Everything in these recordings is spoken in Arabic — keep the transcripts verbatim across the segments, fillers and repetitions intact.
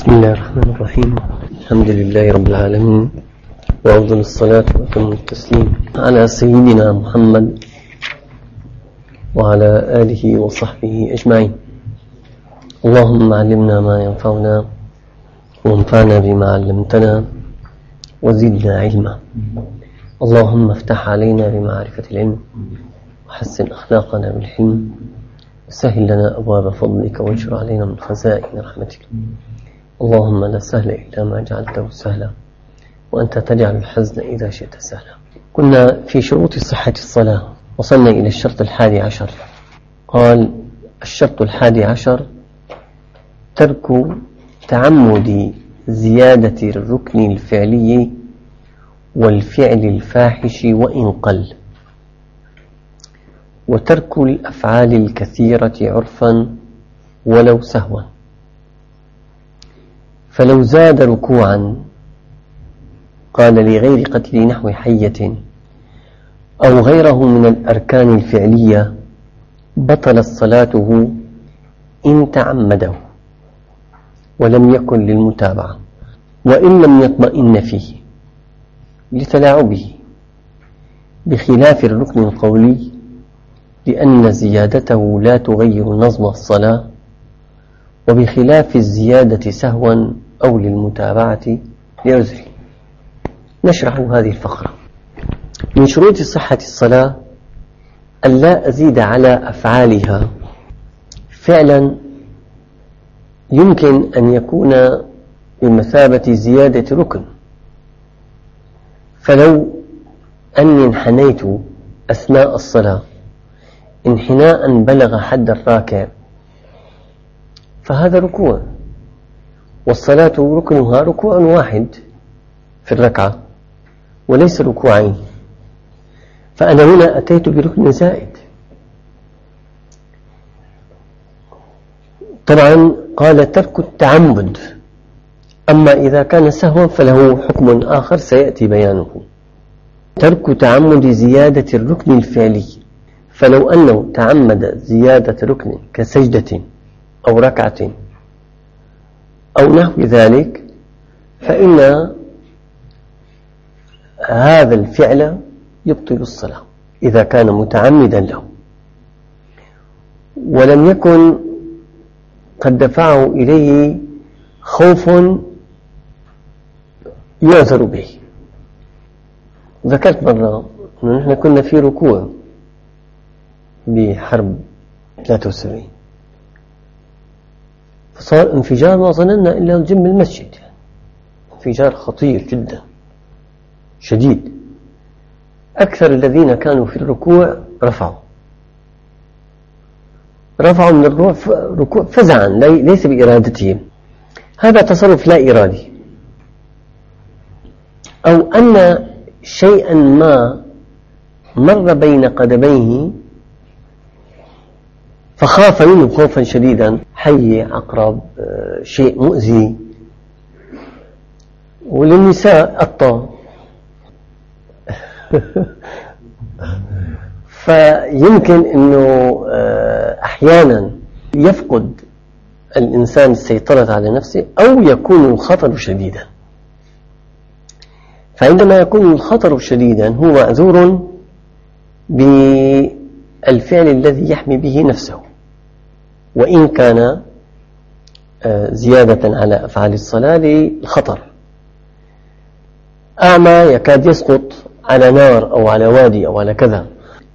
بسم الله الرحمن الرحيم. الحمد لله رب العالمين، وأفضل الصلاة وأتم التسليم على سيدنا محمد وعلى آله وصحبه أجمعين. اللهم علمنا ما ينفعنا وانفعنا بما علمتنا وزدنا علما. اللهم افتح علينا بمعرفة العلم وحسن أخلاقنا بالحلم وسهل لنا أبواب فضلك واجر علينا من خزائن رحمتك. اللهم لا سهل إلا ما جعلته سهلا وأنت تجعل الحزن إذا شئت سهلا. كنا في شروط صحة الصلاة، وصلنا إلى الشرط الحادي عشر. قال الشرط الحادي عشر: ترك تعمد زيادة الركن الفعلي والفعل الفاحش وإن قل، وترك الأفعال الكثيرة عرفا ولو سهوا. فلو زاد ركوعا قال لغير قتل نحو حية أو غيره من الأركان الفعلية بطل صلاته إن تعمده ولم يكن للمتابعة، وإن لم يطمئن فيه لتلاعبه، بخلاف الركن القولي لأن زيادته لا تغير نظم الصلاة، وبخلاف الزيادة سهوا أو للمتابعة لعذر. نشرح هذه الفقرة. من شروط صحة الصلاة أن لا أزيد على أفعالها فعلا يمكن أن يكون بمثابة زيادة ركن. فلو أني انحنيت أثناء الصلاة انحناء بلغ حد الراكع فهذا ركوع، والصلاة ركنها ركوع واحد في الركعة وليس ركوعين، فأنا هنا أتيت بركن زائد. طبعا قال ترك التعمد، أما إذا كان سهوا فله حكم آخر سيأتي بيانه. ترك تعمد زيادة الركن الفعلي، فلو أنه تعمد زيادة ركن كسجدة أو ركعة أو نحو ذلك فإن هذا الفعل يبطل الصلاة إذا كان متعمدا له ولم يكن قد دفعه إليه خوف يعذر به. ذكرت مرة أنه نحن كنا في ركوع بحرب ثلاثة وسبعين، فصار انفجار ما ظننا إلا جنب المسجد، انفجار خطير جدا شديد. أكثر الذين كانوا في الركوع رفعوا رفعوا من الركوع فزعا ليس بإرادتهم، هذا تصرف لا إرادي، أو أن شيئا ما مر بين قدميه فخاف منه خوفا شديدا، حي، عقرب، شيء مؤذي. وللنساء الطا فيمكن أنه أحيانا يفقد الإنسان السيطرة على نفسه أو يكون الخطر شديدا. فعندما يكون الخطر شديدا هو معذور بالفعل الذي يحمي به نفسه، وإن كان زيادة على أفعال الصلاة للخطر. أعمى يكاد يسقط على نار أو على وادي أو على كذا،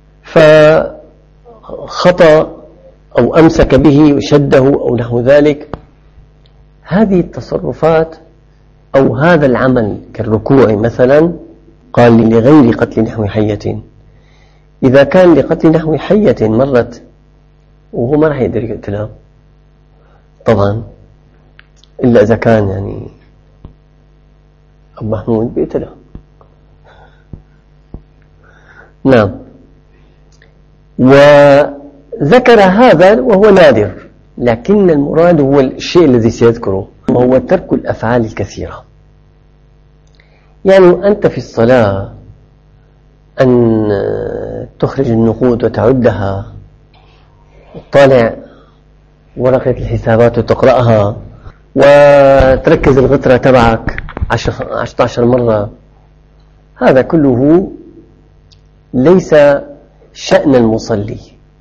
فخطأ أو أمسك به وشده أو نحو ذلك. هذه التصرفات أو هذا العمل كالركوع مثلا قال لغير قتل نحو حية، إذا كان لقتل نحو حية مرت وهو ما راح يقدر يقتلها طبعا، إلا إذا كان يعني أبو محمود بيقتلها. نعم. وذكر هذا وهو نادر، لكن المراد هو الشيء الذي سيذكره، وهو ترك الأفعال الكثيرة. يعني أنت في الصلاة أن تخرج النقود وتعدها، تطالع ورقة الحسابات وتقرأها وتركز الغترة تبعك عشرة عشر مرة، هذا كله ليس شأن المصلي.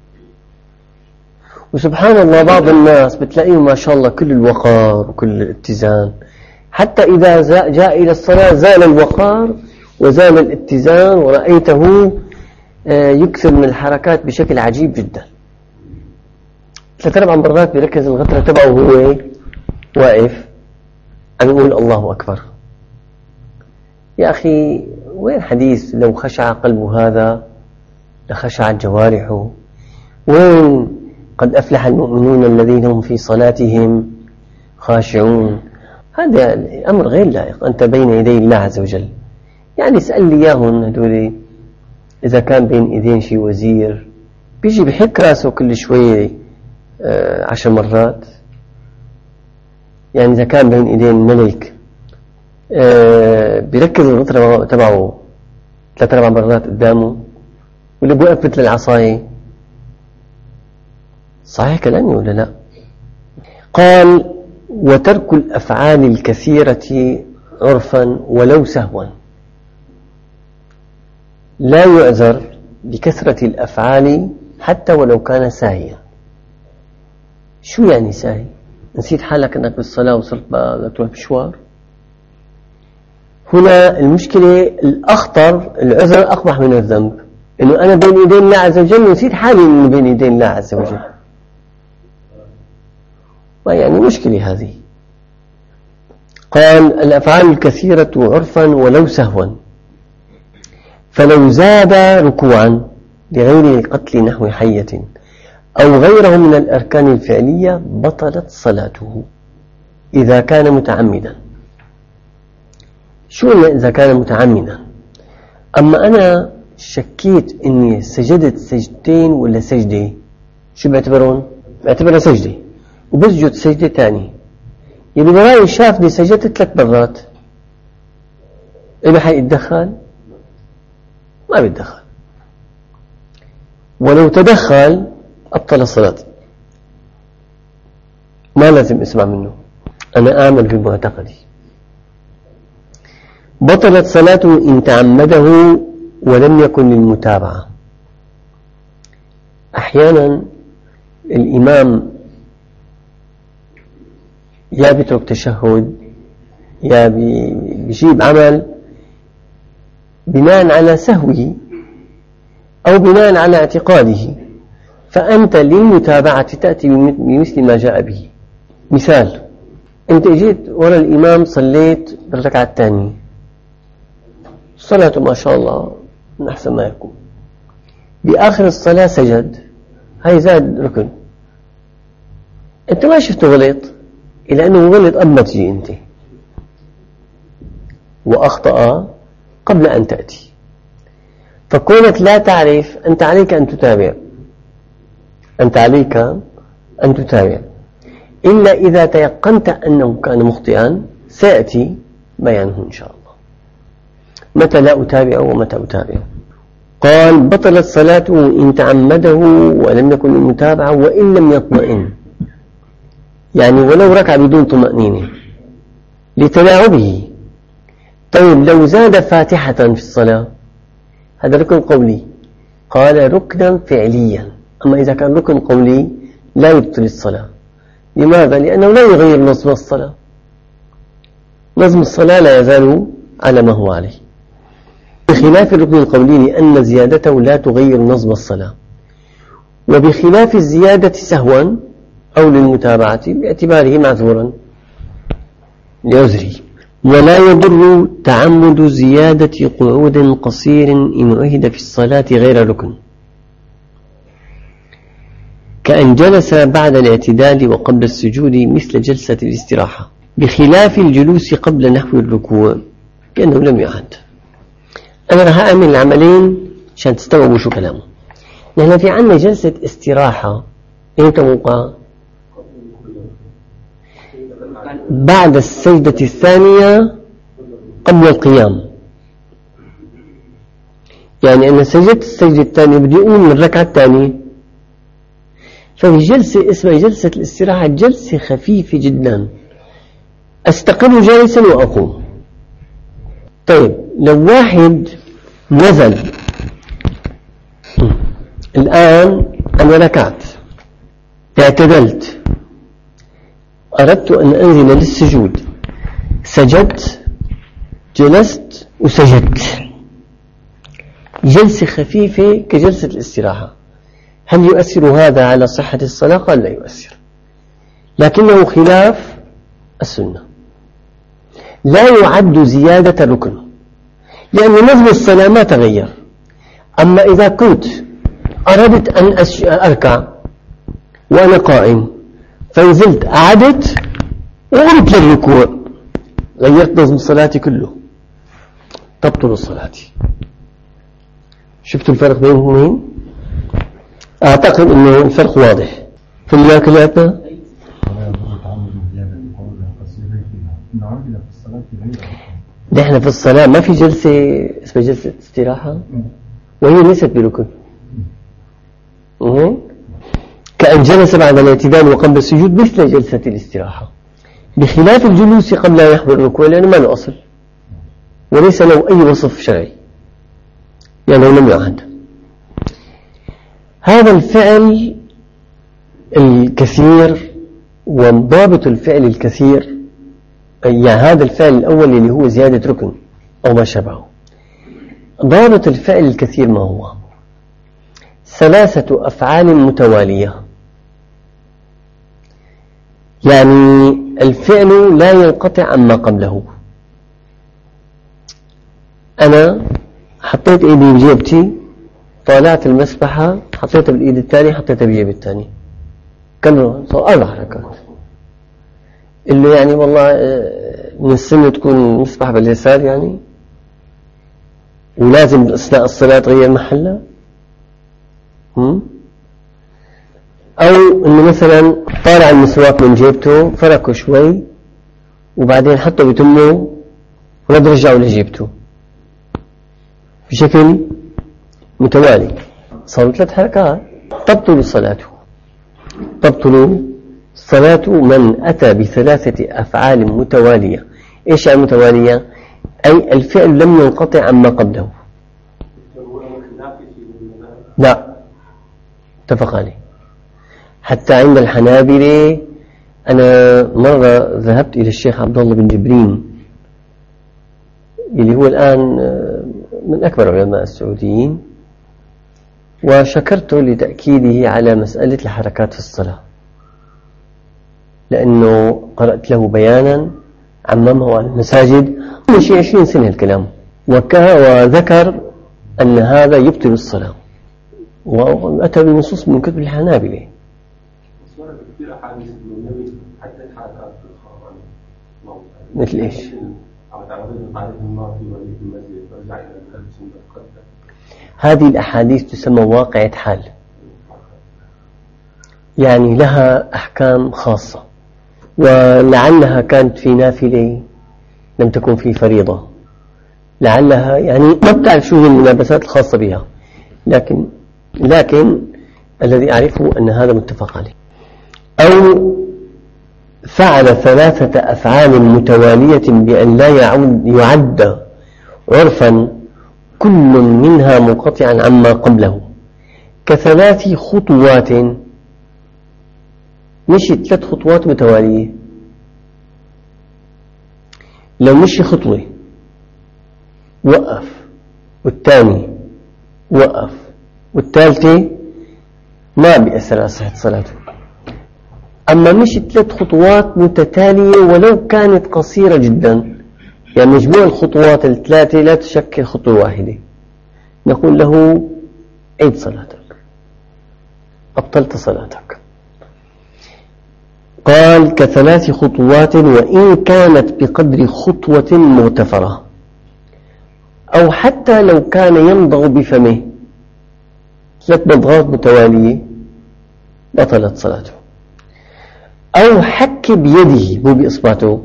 وسبحان الله بعض الناس بتلاقيهم ما شاء الله كل الوقار وكل الاتزان، حتى إذا جاء إلى الصلاة زال الوقار وزال الاتزان، ورأيته يكثر من الحركات بشكل عجيب جدا. ثلاث أربع مرات بيركز الغترة تبعه وهو واقف عم يقول الله أكبر. يا أخي وين حديث لو خشع قلب هذا لخشعت جوارحه؟ وين قد أفلح المؤمنون الذين هم في صلاتهم خاشعون؟ هذا أمر غير لائق، أنت بين يدي الله عز وجل. يعني اسأل لي إياهم هدول، إذا كان بين إيدين شي وزير بيجي بحك راسه كل شوية آه عشر مرات، يعني إذا كان بين إيدين ملك آه بيركز الغطرة تبعه ثلاث أربع مرات قدامه، ولا بوقف مثل العصاية؟ صحيح كلامي ولا لا؟ قال وترك الأفعال الكثيرة عرفا ولو سهوا، لا يعذر بكثرة الأفعال حتى ولو كان ساهيا. شو يعني ساهي؟ نسيت حالك أنك بالصلاة وصرت بقى تروح مشوار؟ هنا المشكلة الأخطر، العذر أقبح من الذنب، إنه أنا بين يدين الله عز وجل ونسيت حالي إنه بين يدين الله عز وجل. يعني مشكلة هذه. قال الأفعال الكثيرة عرفا ولو سهوا، فلو زاد ركوعا لغير قتل نحو حية أو غيره من الأركان الفعلية بطلت صلاته إذا كان متعمدا. شو إذا كان متعمدا؟ أما أنا شكيت إني سجدت سجدتين ولا سجدة، شو بعتبرون؟ بعتبرها سجدة وبسجد سجدة تاني، يلي براي شافني سجدت ثلاث مرات، إذا حيتدخل؟ ما بيتدخل. ولو تدخل أبطل الصلاة، ما لازم اسمع منه، أنا آمن بمعتقدي. بطلت صلاته إن تعمده ولم يكن للمتابعة. أحيانا الإمام يا بيترك تشهد يا بيجيب عمل بناء على سهوه أو بناء على اعتقاده، فأنت للمتابعة تأتي بمثل ما جاء به. مثال، أنت جيت وراء الإمام صليت بالركعة الثانية، صلاته ما شاء الله من أحسن ما يكون، بآخر الصلاة سجد، هاي زاد ركن، أنت ما شفته غلط، إلا أنه غلط قبل ما تجي أنت، وأخطأ قبل أن تأتي. فكونك لا تعرف، أنت عليك أن تتابع، أنت عليك أن تتابع، إلا إذا تيقنت أنه كان مخطئا سيأتي بيانه إن شاء الله متى لا أتابع ومتى أتابع. قال بطلت صلاته إن تعمده ولم يكن المتابعة وإن لم يطمئن، يعني ولو ركع بدون طمأنينة لتلاعبه. طيب لو زاد فاتحة في الصلاة، هذا ركن قولي، قال ركنا فعليا. أما إذا كان ركن قولي لا يبطل الصلاة. لماذا؟ لأنه لا يغير نظم الصلاة، نظم الصلاة لا يزال على ما هو عليه، بخلاف الركن القولي لأن زيادته لا تغير نظم الصلاة، وبخلاف الزيادة سهوا أو للمتابعة باعتباره معذورا لعذره. ولا يضر تعمد زيادة قعود قصير إن عهد في الصلاة غير ركن، كأن جلس بعد الاعتدال وقبل السجود مثل جلسة الاستراحة، بخلاف الجلوس قبل نحو الركوع كأنه لم يعهد. أنا راح أعمل العملين عشان تستوعبوا شو كلامه. نحن في عنا جلسة استراحة إمتى موقع؟ بعد السجدة الثانية قبل القيام. يعني أنا سجدت السجدة الثانية بدي أقوم من الركعة الثانية، ففي جلسة اسمها جلسة الاستراحة، جلسة خفيفة جدا أستقر جالسا وأقوم. طيب لو واحد نزل الآن أنا ركعت اعتدلت أردت أن أنزل للسجود سجدت جلست وسجدت جلسة خفيفة كجلسة الاستراحة، هل يؤثر هذا على صحة الصلاة؟ قال لا يؤثر، لكنه خلاف السنة، لا يعد زيادة ركن، لأن نظم الصلاة ما تغير. أما إذا كنت أردت أن أركع وأنا قائم فنزلت أعدت وقمت للركوع غيرت نظم صلاتي كله، تبطل الصلاة. شفتوا الفرق بينهم؟ أعتقد أنه الفرق واضح في الماكلاتنا. نحن في الصلاة ما في جلسة اسمها جلسة استراحة وهي ليست بركن، كأن جلس بعد الاعتدال وقبل السجود مثل جلسة الاستراحة، بخلاف الجلوس قبل أن يحضر الركوع لأنه ما له أصل وليس له أي وصف شرعي لأنه يعني لم يعهد. هذا الفعل الكثير وضابط الفعل الكثير، يعني هذا الفعل الأول اللي هو زيادة ركن أو ما شابهه، ضابط الفعل الكثير ما هو؟ ثلاثة أفعال متوالية، يعني الفعل لا ينقطع عما قبله. أنا حطيت إيدي بجيبتي طالعت المسبحة حطيتها بالإيد الثانية حطيتها بجيب الثاني، كم صار أربع حركات. اللي يعني والله من السنة تكون مسبحة باليسار يعني ولازم أثناء الصلاة تغير محلها، أو إنه مثلا طالع المسواك من جيبته فركه شوي وبعدين حطه بتمه ورد رجعه لجيبته بشكل متوالي، صاروا ثلاث حركات. تبطل صلاته، تبطل صلاة من أتى بثلاثة أفعال متوالية. إيش يعني متوالية؟ أي الفعل لم ينقطع عما قبله. لا اتفق عليه حتى عند الحنابلة. أنا مرة ذهبت إلى الشيخ عبد الله بن جبرين اللي هو الآن من أكبر علماء السعوديين، وشكرته لتأكيده على مسألة الحركات في الصلاة، لأنه قرأت له بيانا عممه على المساجد من شيء عشرين سنة الكلام، وذكر أن هذا يبطل الصلاة وأتى بالنصوص من كتب الحنابلة. مثل إيش؟ هذه الأحاديث تسمى واقعة حال، يعني لها أحكام خاصة، ولعلها كانت في نافلة لم تكن في فريضة، لعلها يعني ما بتعرف شو الملابسات الخاصة بها، لكن لكن الذي أعرفه أن هذا متفق عليه. أو فعل ثلاثة أفعال متوالية بأن لا يعد, يعد عرفا كل منها منقطعا عما قبله، كثلاث خطوات، مشي ثلاث خطوات متوالية. لو مشي خطوة وقف والثاني وقف والثالثة ما بيأثر على صحة صلاته. أما مشي ثلاث خطوات متتالية ولو كانت قصيرة جدا، يعني مجموع الخطوات الثلاثة لا تشكل خطوة واحدة، نقول له عيد صلاتك، أبطلت صلاتك. قال كثلاث خطوات وإن كانت بقدر خطوة مغتفرة، أو حتى لو كان يمضغ بفمه ثلاث مضغات متوالية بطلت صلاته. أو حك بيده مو بإصبعته،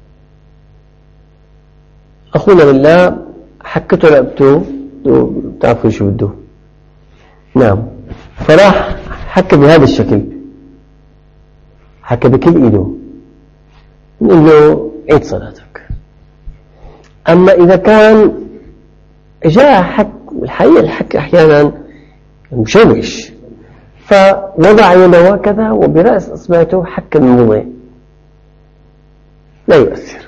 أخونا بالله حكته رقبته تعرفوا شو بده، نعم، فراح حك بهذا الشكل، حك بكل إيده، نقول له عيد صلاتك. أما إذا كان جاء حك، الحقيقة الحك أحيانا مشوش، فوضع يده هكذا وبرأس إصبعته حك الموضع، لا يؤثر.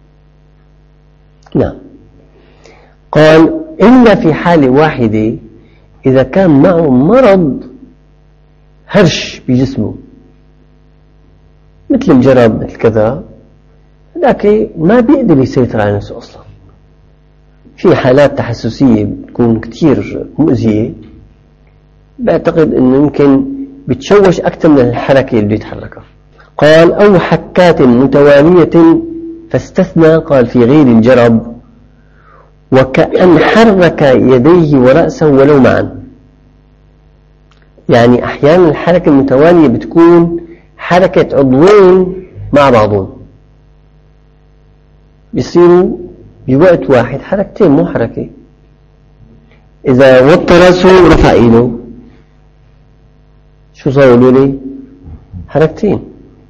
نعم. قال إلا في حالة واحدة، إذا كان معه مرض هرش بجسمه مثل الجرب مثل كذا، لكن ما بيقدر يسيطر على نفسه أصلا. في حالات تحسسية بتكون كتير مؤذية، بعتقد أنه يمكن بتشوش أكثر من الحركة اللي يتحركها. قال أو حكات متوالية، فاستثنى قال في غير الجرب وكأن حرك يديه ورأسه ولو معا. يعني أحيانا الحركة المتوالية بتكون حركة عضوين مع بعضهم، بيصيروا بوقت واحد حركتين مو حركة. إذا وطى رأسه ورفع إيده شو صاروا لي؟ حركتين.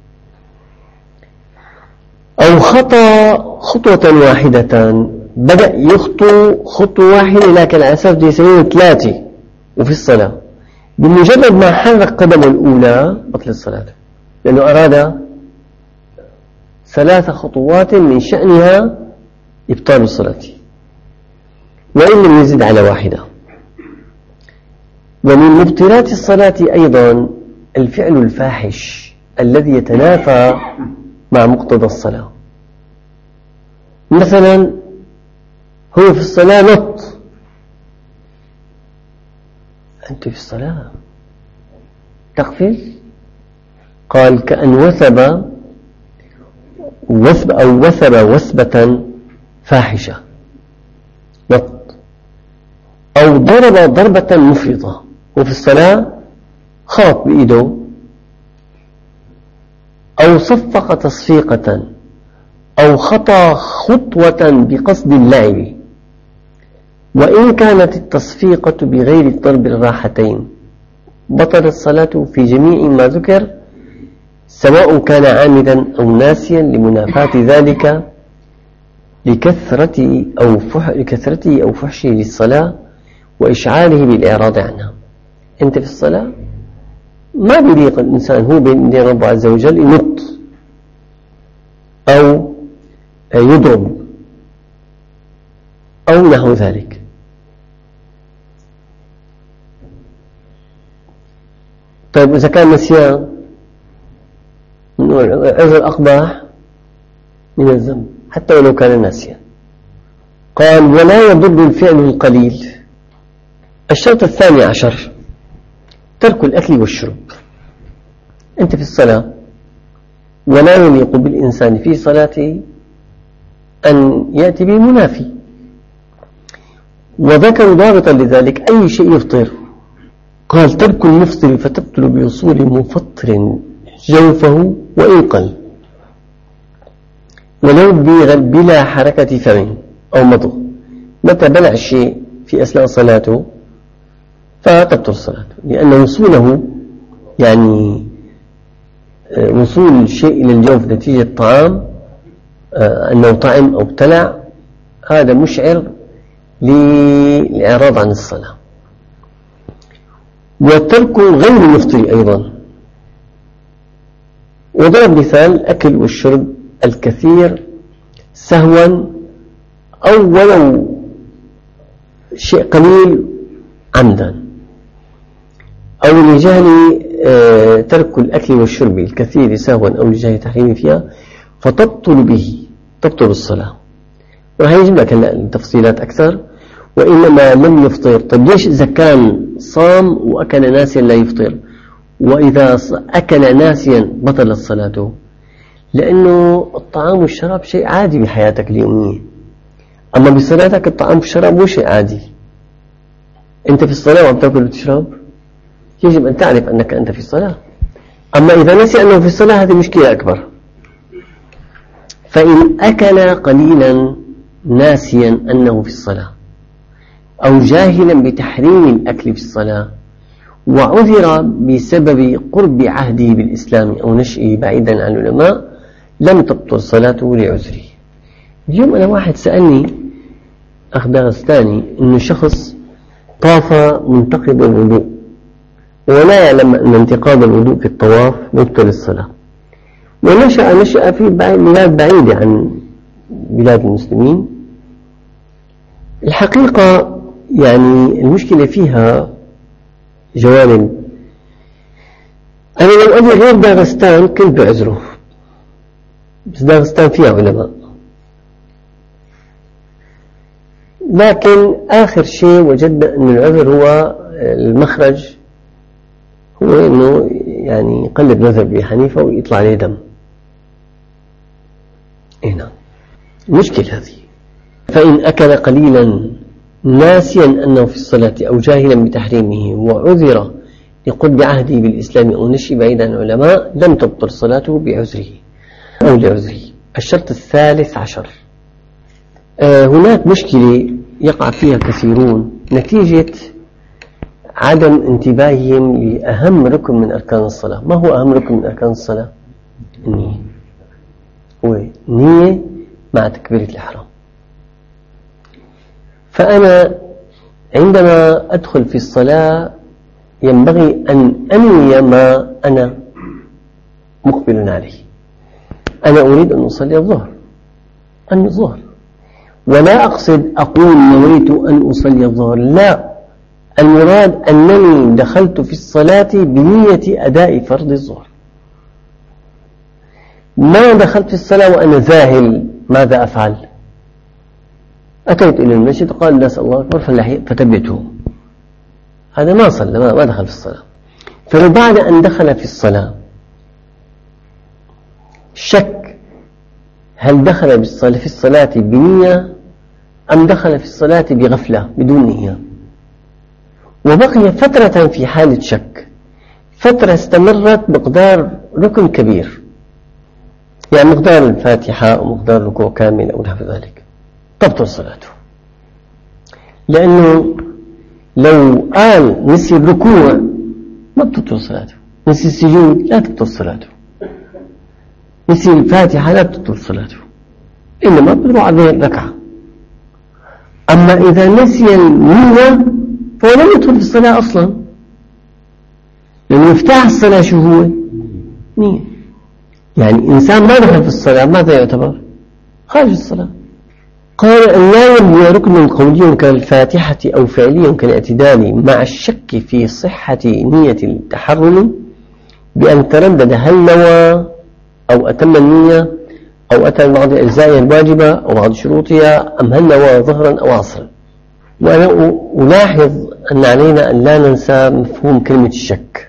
أو خطى خطوة واحدة، بدأ يخطو خطوة واحدة لكن على أساس يسوي ثلاثة وفي الصلاة، بمجرد ما حرك قدمه الأولى بطل الصلاة، لأنه أراد ثلاث خطوات من شأنها إبطال الصلاة، وإن لم يزد على واحدة. ومن مبطلات الصلاة أيضا الفعل الفاحش الذي يتنافى مع مقتضى الصلاة. مثلا هو في الصلاة نط، أنت في الصلاة تقفز. قال كأن وثب وثب أو وثب وثبة فاحشة نط، أو ضرب ضربة مفرطة وفي الصلاة خاط بإيده، أو صفق تصفيقة، أو خطى خطوة بقصد اللعب، وإن كانت التصفيقة بغير الضرب الراحتين بطلت الصلاة في جميع ما ذكر، سواء كان عامدا أو ناسيا لمنافاة ذلك لكثرة أو فح لكثرته أو فحشه للصلاة وإشعاله بالإعراض عنها. أنت في الصلاة ما بيليق الإنسان هو بين يدي ربه عز وجل ينط أو يضرب أو نحو ذلك. طيب إذا كان نسيان، العذر أقبح من الذنب حتى ولو كان ناسيا. قال ولا يضر الفعل القليل. الشرط الثاني عشر ترك الأكل والشرب. أنت في الصلاة ولا يليق بالإنسان في صلاته أن يأتي بالمنافي، وذكروا ضابطا لذلك أي شيء يفطر. قال ترك المفطر فتبطل بوصول مفطر جوفه وإن قل، ولو بلا حركة فم أو مضغ. متى بلع الشيء في أثناء صلاته فتبطل صلاته، لأن وصوله يعني وصول الشيء إلى الجوف نتيجة طعام أنه طعم أو ابتلع، هذا مشعر للإعراض عن الصلاة. وترك غير المفطر أيضا، وضرب مثال الأكل والشرب الكثير سهوا أو ولو شيء قليل عمدا، أو لجهل ترك الأكل والشرب الكثير سهوا أو لجهل تحريم فيها فتبطل به تبطل الصلاة. وراح يجب لك التفصيلات أكثر. وإنما لم يفطر، طيب ليش إذا كان صام وأكل ناسيا لا يفطر، وإذا أكل ناسيا بطلت صلاته؟ لأنه الطعام والشراب شيء عادي بحياتك اليومية، أما بصلاتك الطعام والشراب مو شيء عادي. أنت في الصلاة وعم تأكل وتشرب، يجب أن تعرف أنك أنت في الصلاة. أما إذا نسي أنه في الصلاة هذه مشكلة أكبر. فإن أكل قليلا ناسيا أنه في الصلاة أو جاهلا بتحريم الأكل في الصلاة وعذر بسبب قرب عهده بالإسلام أو نشئه بعيدا عن العلماء، لم تبطل صلاته لعذره. اليوم أنا واحد سألني أخ داغستاني إنه شخص طاف منتقض الوضوء ولا يعلم أن انتقاض الوضوء في الطواف مبطل الصلاة، ونشأ نشأ في بلاد بعيدة عن بلاد المسلمين. الحقيقة يعني المشكلة فيها جوانب. أنا لو أجي غير داغستان كنت بعذره، بس داغستان فيها علماء. لكن آخر شيء وجدنا أن العذر هو المخرج، هو أنه يعني يقلب مذهب أبي حنيفة ويطلع عليه دم. هنا المشكلة هذه. فإن أكل قليلا ناسيا أنه في الصلاة أو جاهلا بتحريمه وعذر لقرب عهده بالإسلام أو نشي بعيد عن العلماء لم تبطل صلاته بعذره أو لعذره. الشرط الثالث عشر، آه هناك مشكلة يقع فيها كثيرون نتيجة عدم انتباههم لأهم ركن من أركان الصلاة. ما هو أهم ركن من أركان الصلاة؟ النية. هو نية مع تكبيرة الإحرام. فأنا عندما أدخل في الصلاة ينبغي أن أنوي ما أنا مقبل عليه. أنا أريد أن أصلي الظهر، أن الظهر، ولا أقصد أقول نويت أن أصلي الظهر، لا، المراد أنني دخلت في الصلاة بنية أداء فرض الظهر. ما دخلت في الصلاة وأنا ذاهل، ماذا أفعل؟ أتيت إلى المسجد وقال الناس الله أكبر فتبعته، هذا ما صلى، ما دخل في الصلاة. فبعد أن دخل في الصلاة شك هل دخل في الصلاة بنية أم دخل في الصلاة بغفلة بدون نية، وبقي فترة في حالة شك، فترة استمرت مقدار ركن كبير، يعني مقدار الفاتحة أو مقدار ركوع كامل أو نحو ذلك، تبطل صلاته. لأنه لو قال نسي الركوع ما بتبطل صلاته، نسي السجود لا تبطل صلاته، نسي الفاتحة لا تبطل صلاته، إنما بتروح عليه الركعة. أما إذا نسي النية فهو لم يدخل في الصلاة أصلا، لأن مفتاح الصلاة شو هو؟ نية. يعني إنسان ما دخل في الصلاة ماذا يعتبر؟ خارج الصلاة. قال أن لا يبني ركن قولي كالفاتحة أو فعلي كالاعتدال مع الشك في صحة نية التحرم بأن تردد هل نوى أو أتم النية أو أتى بعض أجزائها الواجبة أو بعض شروطها أم هل نوى ظهرا أو عصرا. وأنا ألاحظ أن علينا أن لا ننسى مفهوم كلمة الشك.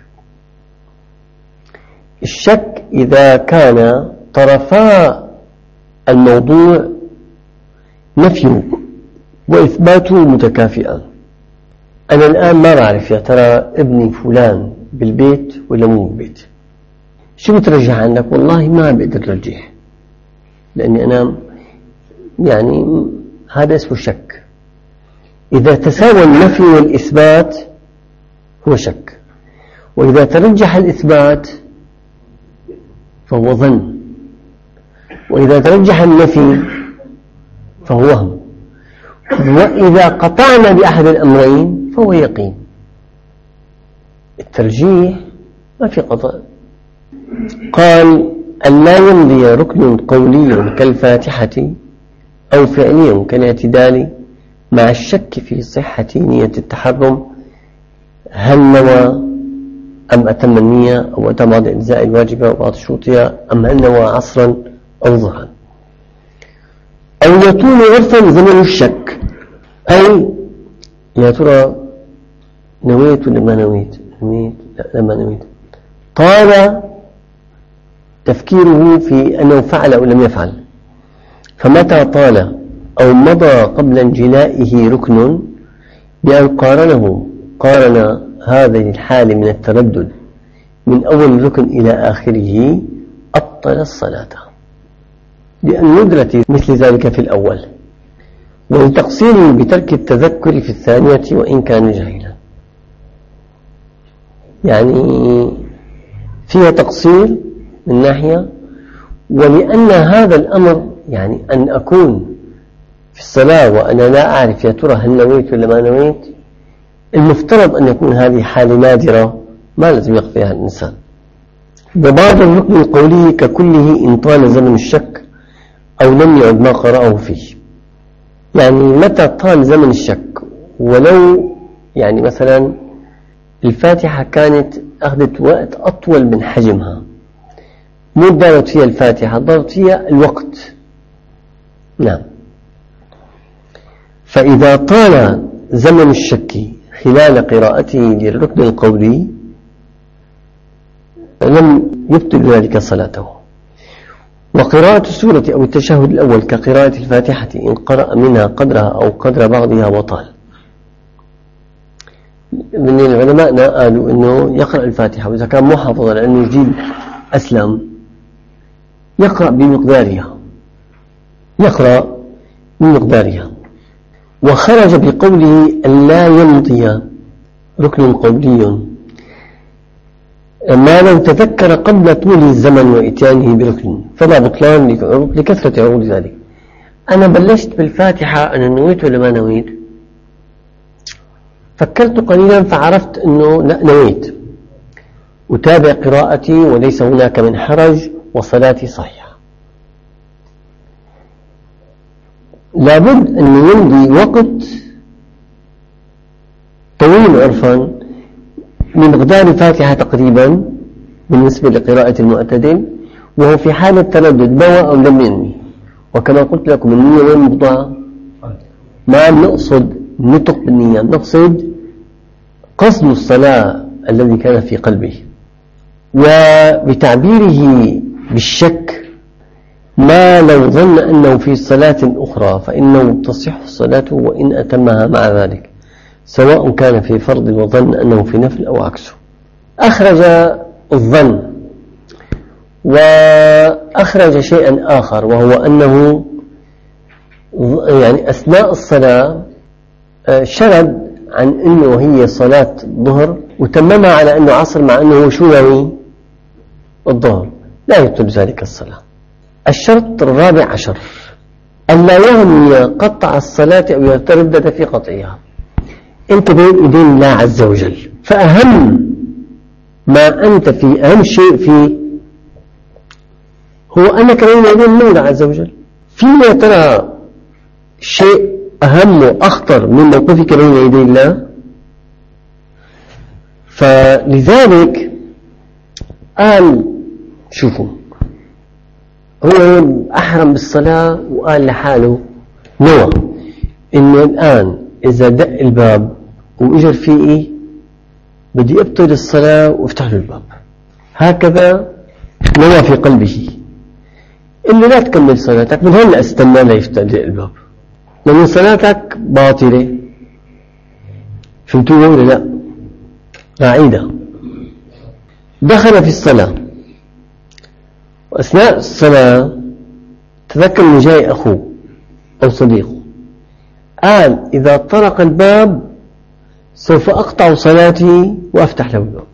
الشك إذا كان طرفا الموضوع نفيه وإثباته متكافئا. أنا الآن ما بعرف يا ترى ابني فلان بالبيت ولا مو بالبيت، شو بترجح عندك؟ والله ما بقدر أرجح، لأني أنا يعني هذا اسمه شك. إذا تساوى النفي والإثبات هو شك، وإذا ترجح الإثبات فهو ظن، وإذا ترجح النفي فهو وهم، وإذا قطعنا بأحد الأمرين فهو يقين. الترجيح ما في قطع. قال أن لا يمضي ركن قولي كالفاتحة أو فعلي كالاعتدال مع الشك في صحة نية التحرم هل نوى أم أتم النية أو أتى بعض الأجزاء الواجبة وبعض شروطها أم هل نوى عصرا أو ظهرا، أو يطول عرفا زمن الشك، أي يا ترى نويت ولا ما نويت، نويت لا لما نويت، طال تفكيره في أنه فعل أو لم يفعل. فمتى طال أو مضى قبل انجلائه ركن بأن قارنه قارن هذه الحالة من التردد من أول ركن إلى آخره أبطل الصلاة، لأن ندرة مثل ذلك في الأول، ولتقصيره بترك التذكر في الثانية وإن كان جاهلا. يعني فيها تقصير من ناحية، ولأن هذا الأمر يعني أن أكون في الصلاة وأنا لا أعرف يا ترى هل نويت ولا ما نويت، المفترض أن يكون هذه حالة نادرة ما لازم يقف فيها الإنسان. وبعض الركن القولي ككله إن طال زمن الشك أو لم يعد ما قرأه فيه. يعني متى طال زمن الشك، ولو يعني مثلا الفاتحة كانت أخذت وقت أطول من حجمها، مو ضارت فيها الفاتحة، ضارت فيها الوقت. نعم. فإذا طال زمن الشك خلال قراءته للركن القولي لم يبطل ذلك صلاته. وقراءة السورة أو التشهد الأول كقراءة الفاتحة إن قرأ منها قدرها أو قدر بعضها بطال. من العلماء قالوا إنه يقرأ الفاتحة، وإذا كان مو حافظا لأنه جديد أسلم يقرأ بمقدارها، يقرأ بمقدارها. وخرج بقوله أن لا يمضي ركن قولي ما لو تذكر قبل طول الزمن وإتيانه بركن فلا بطلان لكثرة عروض ذلك. أنا بلشت بالفاتحة، أنا نويت ولا ما نويت؟ فكرت قليلا فعرفت أنه لا نويت، أتابع قراءتي وليس هناك من حرج وصلاتي صحيحة. لابد أن يمضي وقت طويل عرفا بمقدار الفاتحة تقريبا بالنسبة لقراءة المعتدل، وهو في حالة تردد نوى أو لم ينوي. وكما قلت لكم النية وين موضوعها؟ ما نقصد نطق بالنية، نقصد قصد الصلاة الذي كان في قلبه. وبتعبيره بالشك ما لو ظن أنه في صلاة أخرى فإنه تصح صلاته وإن أتمها مع ذلك، سواء كان في فرض وظن أنه في نفل أو عكسه. أخرج الظن وأخرج شيئا آخر، وهو أنه يعني أثناء الصلاة شرد عن أنه هي صلاة ظهر وتممها على أنه عصر، مع أنه شو نوي الظهر، لا يبطل ذلك الصلاة. الشرط الرابع عشر ألا ينوي قطع الصلاة أو يتردد في قطعها. أنت بين إيدين الله عز وجل، فأهم ما أنت في أهم شيء فيه هو أنك بين إيدين الله عز وجل. فيما ترى شيء أهم وأخطر من موقفك بين يدي الله؟ فلذلك قال شوفوا، هو أحرم بالصلاة وقال لحاله نوى إنه الآن إذا دق الباب وإجر فيه بدي أبطل الصلاة وافتح له الباب، هكذا نوى في قلبه. إنه لا تكمل صلاتك، من هون أستنى لا يفتح الباب، لأن صلاتك باطلة. فهمتوا ولا لا؟ راعيدة. دخل في الصلاة وأثناء الصلاة تذكر أنه جاي أخوه أو صديقه، قال إذا طرق الباب سوف أقطع صلاتي وأفتح له الباب.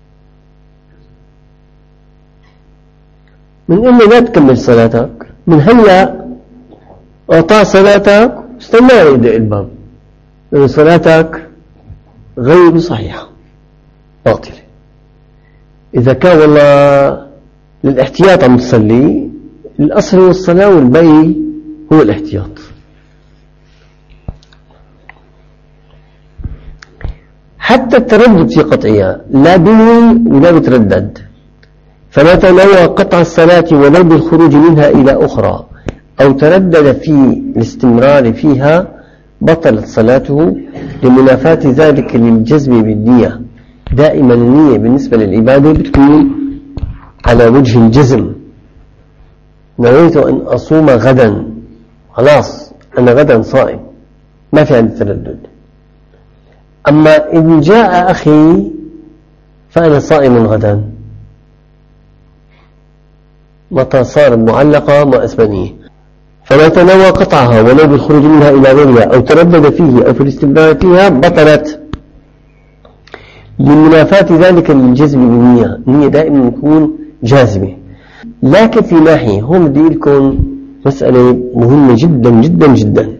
من إنه لا تكمل صلاتك، من هلأ أقطع صلاتك استنى يدق الباب، لأن صلاتك غير صحيحة باطلة. إذا كان والله للاحتياط عم تصلي، الأصل هو الصلاة والباقي هو الاحتياط. حتى التردد في قطعها لا بينوي ولا بتردد، فمتى نوى قطع الصلاة ولو بالخروج منها إلى أخرى أو تردد في الاستمرار فيها بطلت صلاته، لمنافاة ذلك للجزم بالنية. دائما النية بالنسبة للعبادة بتكون على وجه الجزم. نويت أن أصوم غدا، خلاص أنا غدا صائم، ما في عندي تردد. أما إن جاء أخي فأنا صائم غدا، متى صار معلقة ما أسبنيه. فما تنوى قطعها ولو بالخروج منها إلى غيرها أو تردد فيه أو في الاستمرار فيها بطلت، لمنافاة ذلك للجزم بالنية. النية دائما تكون جازمة. لكن في ناحية هون بدي لكم مسألة مهمة جدا جدا جدا.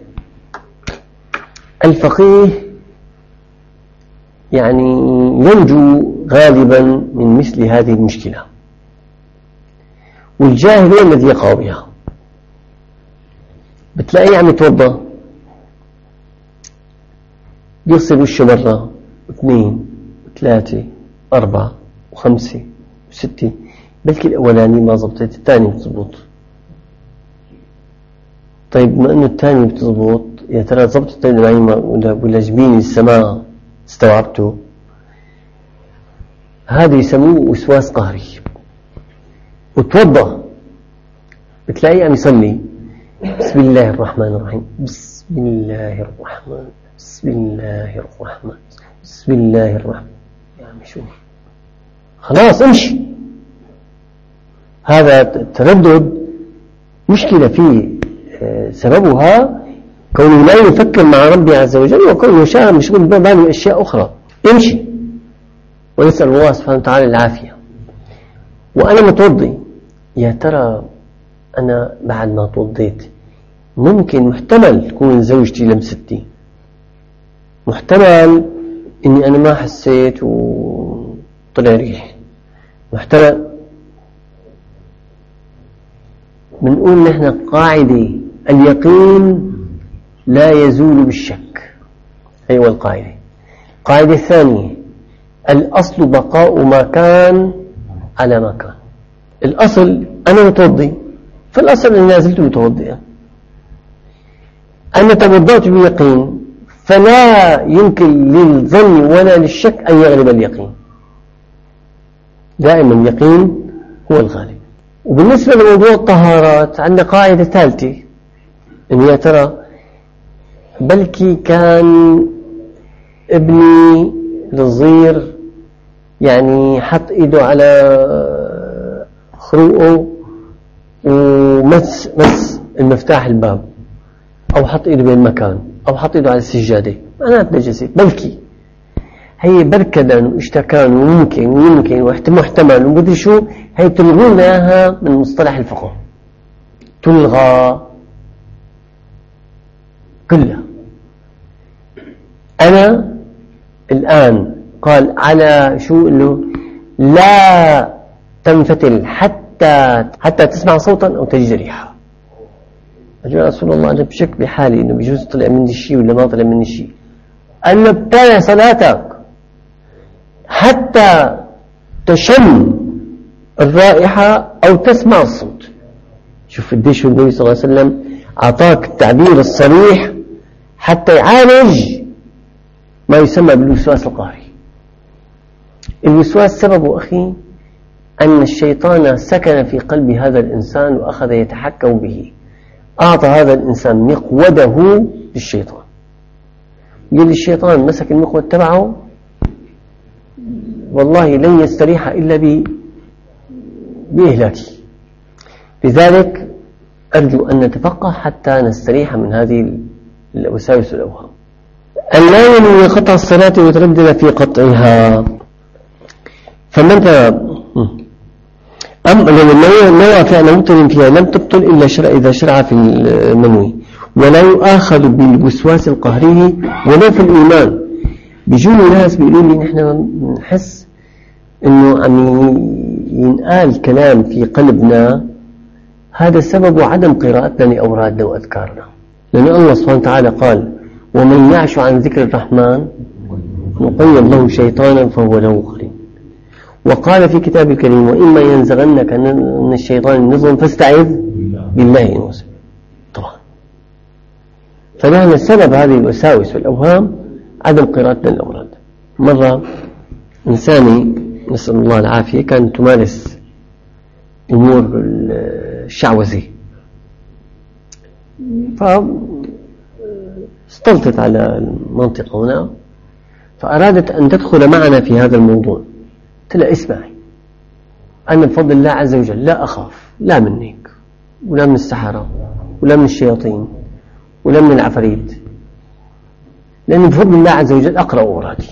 الفقيه يعني ينجو غالبا من مثل هذه المشكلة، والجاهل هو الذي يقع بها. بتلاقيه عم يتوضا بيغسل وشه مرة واثنين وثلاثة أربعة وخمسة وستة، بلكي الأولاني ما زبطت الثاني بتزبط. طيب ما أنه الثاني بتزبط، يا ترى زبطت ولا ولا جبيني السماء استوعبته؟ هذا يسموه وسواس قهري. وتوضأ بتلاقيه عم يصلي بسم الله الرحمن الرحيم، بسم الله الرحمن بسم الله الرحمن بسم الله الرحمن. يا عمي شو خلاص امشي. هذا التردد مشكلة فيه، سببها كونه لا يفكر مع ربي عز وجل، وكونه شاغل مشغول بباله أشياء أخرى. امشي ونسأل الله سبحانه وتعالى العافية. وأنا متوضي، يا ترى أنا بعد ما توضيت ممكن محتمل تكون زوجتي لمستني، محتمل إني أنا ما حسيت وطلع ريح، محتمل. بنقول نحن قاعدة اليقين لا يزول بالشك، أيوة القاعدة. القاعدة الثانية الأصل بقاء ما كان على ما كان. الأصل أنا متوضي، فالأصل أني نازلت متوضئا. أنا توضأت بيقين، فلا يمكن للظن ولا للشك أن يغلب اليقين. دائما اليقين هو الغالب. وبالنسبة لموضوع الطهارات عندنا قاعدة ثالثة، إن يا ترى بلكي كان ابني الصغير يعني حط ايده على خروقه ومس مس المفتاح الباب، او حط ايده بالمكان، او حط ايده على السجادة، معناته نجست. بلكي هي بركدا واشتكان وممكن ويمكن واحتمال ومدري شو، هي تلغون اياها من مصطلح الفقه، تلغى كلها. أنا الآن قال على شو إنه لا تنفتل حتى حتى تسمع صوتا أو تجد ريحة. يا رسول الله أنا بشك بحالي إنه بيجوز طلع مني شيء ولا ما طلع مني شيء. أنا بتابع صلاتك حتى تشم الرائحة أو تسمع الصوت. شوف قديش النبي صلى الله عليه وسلم أعطاك التعبير الصريح حتى يعالج ما يسمى بالوسواس القهري. الوسواس سببه أخي أن الشيطان سكن في قلب هذا الإنسان وأخذ يتحكم به، أعطى هذا الإنسان مقوده للشيطان. يقول الشيطان مسك المقود تبعه والله لن يستريح إلا بإهلاكه. لذلك أرجو أن نتفقه حتى نستريح من هذه الوساوس والأوهام. أن لا ينوي قطع الصلاة ويتردد في قطعها. فمن أم لو نوى فعل مبطل فيها لم تبطل إلا شرع إذا شرع في المنوي، ولا يؤاخذ بالوسواس القهري ولا في الإيمان. بيجوني ناس بيقولوا لي نحن نحس إنه عم ينقال كلام في قلبنا، هذا سبب عدم قراءتنا لأورادنا وأذكارنا، لأن الله سبحانه وتعالى قال ومن يعش عن ذكر الرحمن نقيض له شيطانا فهو له قرين. وقال في كتاب الكريم وإما ينزغنك من الشيطان نزغ فاستعذ بالله إن وسع. طبعا فنحن سبب هذه الوساوس والأوهام عدم قراءتنا للأوراد. مرة إنساني نسأل الله العافية كانت تمارس أمور الشعوذة، فاستلطت على المنطقة هنا، فأرادت أن تدخل معنا في هذا الموضوع. قلت لها اسمعي، أنا بفضل الله عز وجل لا أخاف لا منك ولا من السحرة ولا من الشياطين ولا من العفاريت، لأن بفضل الله عز وجل أقرأ أورادي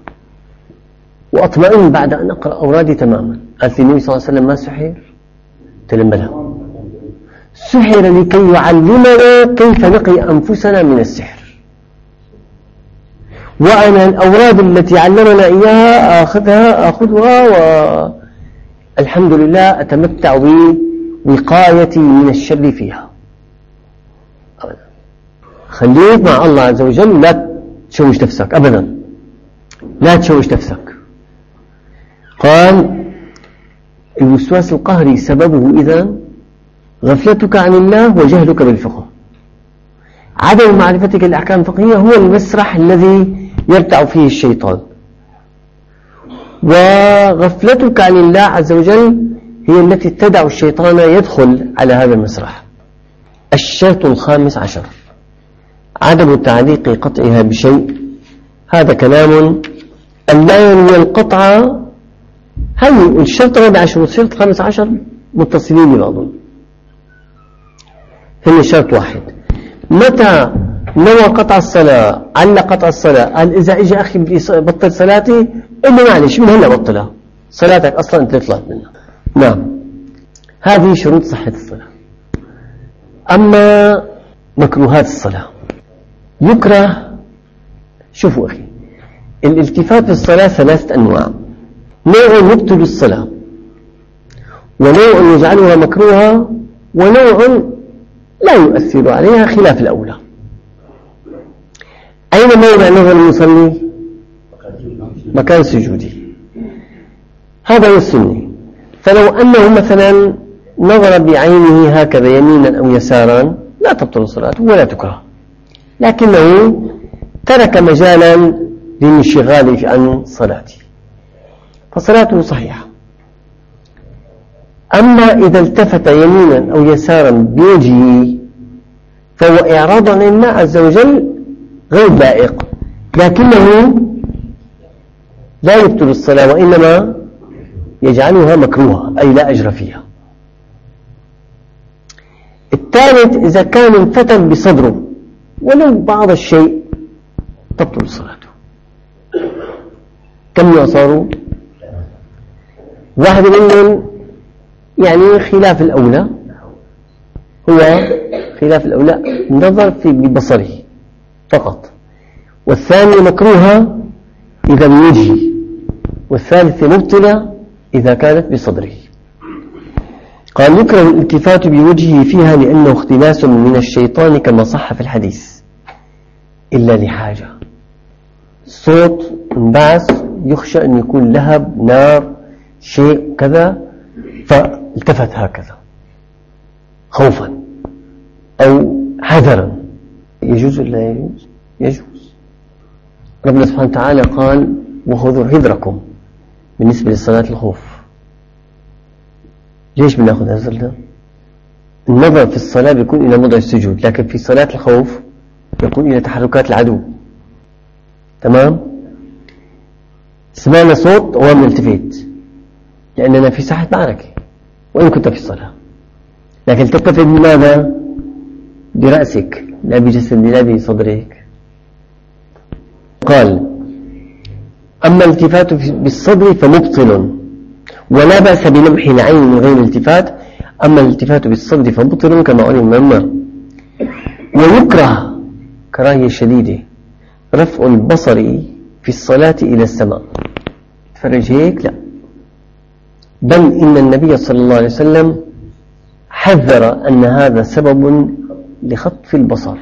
وأطمئن بعد أن أقرأ أورادي تماما. قالت لي النبي صلى الله عليه وسلم ما سحر؟ تلملها. سحر لكي يعلمنا كيف نقي أنفسنا من السحر، وأنا الأوراد التي علمنا إياها آخذها آخذها والحمد لله أتمتع بوقايتي من الشر فيها. خليك مع الله عز وجل، لا تشوش نفسك أبدا، لا تشوش نفسك. قال الوسواس القهري سببه إذن غفلتك عن الله وجهلك بالفقه. عدم معرفتك الأحكام الفقهية هو المسرح الذي يرتع فيه الشيطان، وغفلتك عن الله عز وجل هي التي تدع الشيطان يدخل على هذا المسرح. الشرط الخامس عشر عدم تعليق قطعها بشيء. هذا كلام أن لا ينوي القطع. هل الشرط الرابع عشر والشرط الخامس عشر متصلين ببعضهم، هن شرط واحد. متى نوى قطع الصلاة علق قطع الصلاة، قال إذا إجا أخي بطل صلاتي قل له معلش من هلا بطلها، صلاتك أصلا أنت طلعت منها. نعم، هذه شروط صحة الصلاة. أما مكروهات الصلاة يكره. شوفوا أخي، الالتفات في الصلاة ثلاثة أنواع: نوع يبطل الصلاة، ونوع يجعلها مكروهة، ونوع لا يؤثر عليها خلاف الأولى. أين موضع نظر المصلي؟ مكان سجوده، هذا هو السني. فلو أنه مثلا نظر بعينه هكذا يمينا أو يسارا لا تبطل صلاته ولا تكره، لكنه ترك مجالا للانشغال عن صلاته فصلاته صحيحة. أما إذا التفت يمينا أو يسارا بوجهه فهو إعراض عن الله عز وجل غير لائق، لكنه لا يبطل الصلاة وإنما يجعلها مكروهة أي لا أجر فيها. الثالث إذا كان انفتن بصدره ولو بعض الشيء تبطل صلاته. كم صاروا؟ واحد منهم يعني خلاف الأولى، هو خلاف الأولى النظر في ببصره فقط، والثاني مكروهة إذا بوجهه، والثالثة مبطلة إذا كانت بصدره. قال يكره الالتفات بوجهه فيها لأنه اختلاس من الشيطان كما صح في الحديث، إلا لحاجة، صوت انبعث يخشى أن يكون لهب نار شيء كذا فالتفت هكذا خوفا أو حذرا. يجوز ولا لا يجوز؟ يجوز. ربنا سبحانه وتعالى قال وخذوا حذركم بالنسبة للصلاة الخوف. ليش بناخذ هذا ده؟ النظر في الصلاة بيكون إلى موضع السجود، لكن في صلاة الخوف يكون إلى تحركات العدو. تمام؟ سمعنا صوت وما بنلتفت لأننا في ساحة معركة وإن كنت في الصلاة، لكن تلتفت بماذا؟ برأسك لا بجسد لا بصدرك. قال أما الالتفات بالصدر فمبطل ولا بأس بلمح العين من غير التفات، أما الالتفات بالصدر فمبطل كما علم مما. ويكره كراهية شديدة رفع البصر في الصلاة إلى السماء. تفرج هيك لا، بل إن النبي صلى الله عليه وسلم حذر أن هذا سبب لخطف البصر.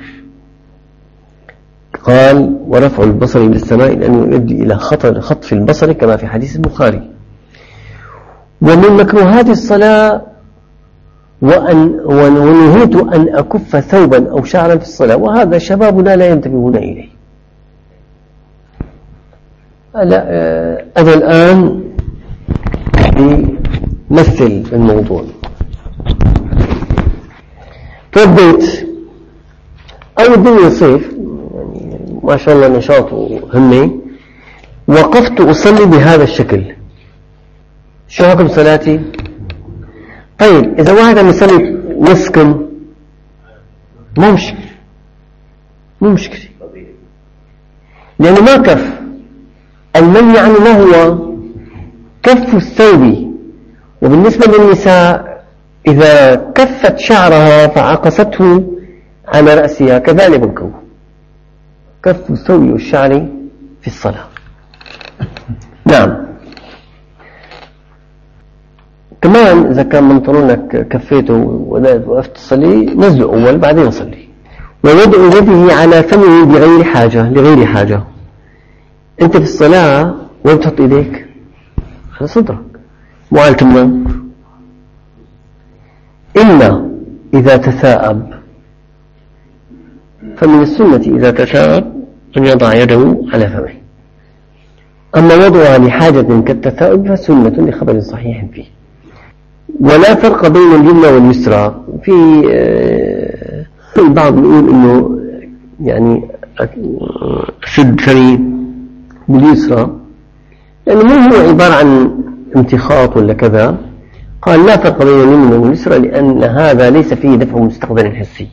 قال ورفع البصر إلى السماء لأنه يؤدي إلى خطر خطف البصر كما في حديث البخاري. ومن مكروهات الصلاة وأن ونهيت أن أكف ثوبا أو شعرا في الصلاة، وهذا شبابنا لا ينتبهون إليه. أنا الآن بمثل الموضوع. توضيت أو الدنيا صيف يعني ما شاء الله نشاط وهمي، وقفت أصلي بهذا الشكل، شو حكم صلاتي؟ طيب إذا واحد عم يصلي مسكن ما مشكلة، مو مشكلة، لأنه ما كف. المنع عنه ما هو كف الثوب. وبالنسبة للنساء إذا كفت شعرها فعقصته على رأسها كذلك الكف، كف سوي الشعر في الصلاة. نعم. كمان إذا كان منطرونك كفيته وقفت تصلي نزله أول بعدين صلي. ووضع يده على فمه بغير حاجة، لغير حاجة. أنت في الصلاة وين تحط إيديك؟ على صدرك مو على الكمام. إلا إذا تثاءب، فمن السنة إذا تثاءب أن يضع يده على فمه. أما وضعها لحاجة كالتثاؤب فسنة لخبر صحيح فيه. ولا فرق بين اليمنى واليسرى. في البعض يقول إنه يعني شد فري باليسرى لأنه مو هو عبارة عن امتخاط ولا كذا. قال لا فرق بين اليمنى واليسرى لأن هذا ليس فيه دفع مستقبل حسي.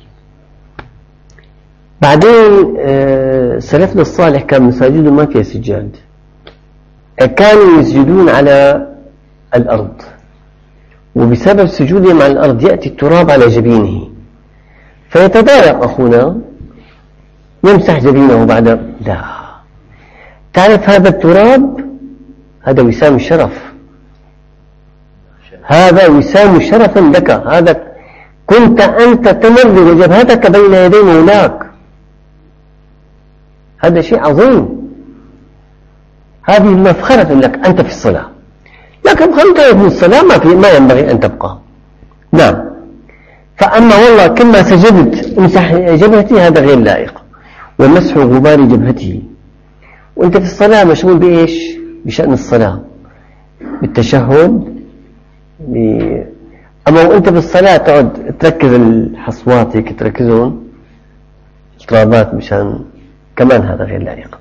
بعدين سلفنا الصالح كان مساجدهم ما فيها سجاد، كانوا يسجدون على الأرض، وبسبب سجودهم على الأرض يأتي التراب على جبينه فيتضايق أخونا يمسح جبينه بعد. لا، تعرف هذا التراب هذا وسام الشرف، هذا وسام شرف لك، هذا كنت أنت تمر جبهتك بين يدي مولاك، هذا شيء عظيم، هذه مفخرة لك أنت في الصلاة. لكن خلت في الصلاة ما, في ما ينبغي أن تبقى. نعم. فأما والله كما سجدت امسح جبهتي هذا غير لائق، ومسح غبار جبهته. وأنت في الصلاة مشغول بإيش؟ بشأن الصلاة، بالتشهد ب... أما وأنت في الصلاة تقعد تركز الحصوات هيك تركزهم الترابات مشان كمان هذا غير لائق.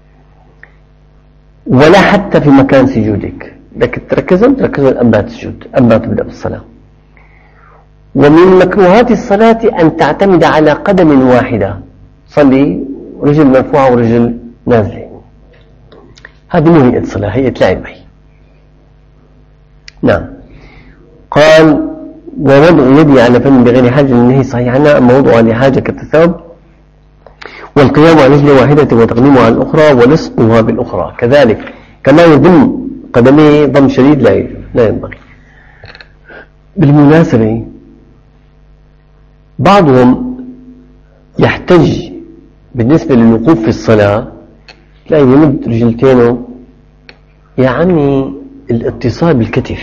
ولا حتى في مكان سجودك بدك تركزهم تركزهم أما تسجد أما تبدأ بالصلاة. ومن مكروهات الصلاة أن تعتمد على قدم واحدة، صلي رجل مرفوعة ورجل نازلة، هذه مو هيئة صلاة، هيئة لعب. نعم. قال ووضع يدي على فم بغير حاجة للنهي صحيح عنها، أما وضعها لحاجة كالتثاؤب، والقيام على رجل واحدة وتقديمها على الأخرى ولصقها بالأخرى كذلك، كما يضم قدميه ضم شديد لا لا ينبغي. بالمناسبة بعضهم يحتج بالنسبة للوقوف في الصلاة تلاقي يمد رجلتينه، يا عمي الاتصال بالكتف،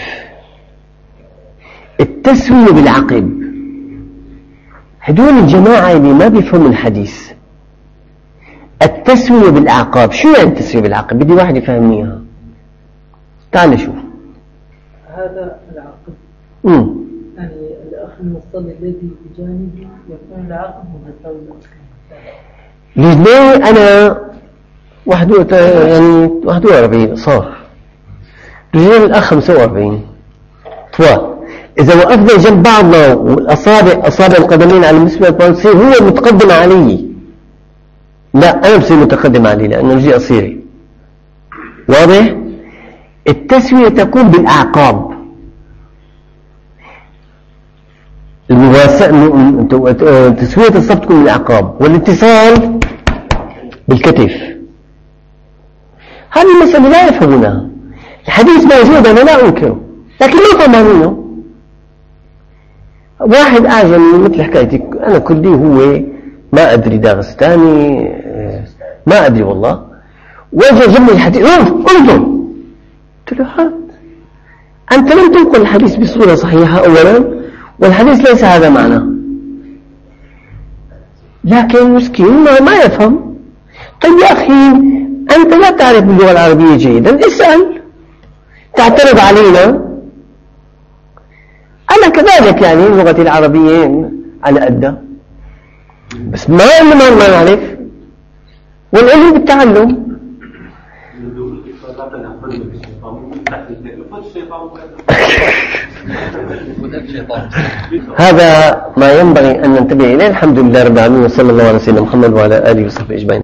التسوية بالعقب. هدول الجماعة اللي ما بيفهموا الحديث، التسوية بالأعقاب. شو يعني التسوية بالعقب؟ بدي واحد يفهمنيها. تعال شوف هذا العقب. امم يعني الأخ المصلي الذي بجانبي يكون العقب متساوي. ليه أنا واحد يعني واحد وأربعين صار رجال الأخ خمسة وأربعين طوال. إذا وقفنا جنب بعضنا والأصابع أصابع القدمين على المسمى نصير هو متقدم علي، لا أنا بصير متقدم علي لأنه رجلي قصيرة. واضح؟ التسوية تكون بالأعقاب، المواساة تسوية الصف تكون بالأعقاب، والاتصال بالكتف. هذه المسألة لا يفهمونها. الحديث موجود أنا لا أنكره لكن ما فهمونه. واحد أعجم مثل حكايتك أنا كلي هو ما أدري داغستاني ما أدري والله، وجه جنب الحديث انظر، قلت له هات أنت لم تنقل الحديث بصورة صحيحة أولا، والحديث ليس هذا معناه، لكن مسكين ما, ما يفهم. طيب يا أخي أنت لا تعرف اللغة العربية جيدا، اسأل، تعترض علينا. أنا كذلك يعني اللغة العربية على قدها، بس ما ما ما نعرف، والعلم بالتعلم. هذا ما ينبغي أن ننتبه إليه. الحمد لله رب العالمين، وصلى الله على سيدنا محمد وعلى آله وصحبه أجمعين.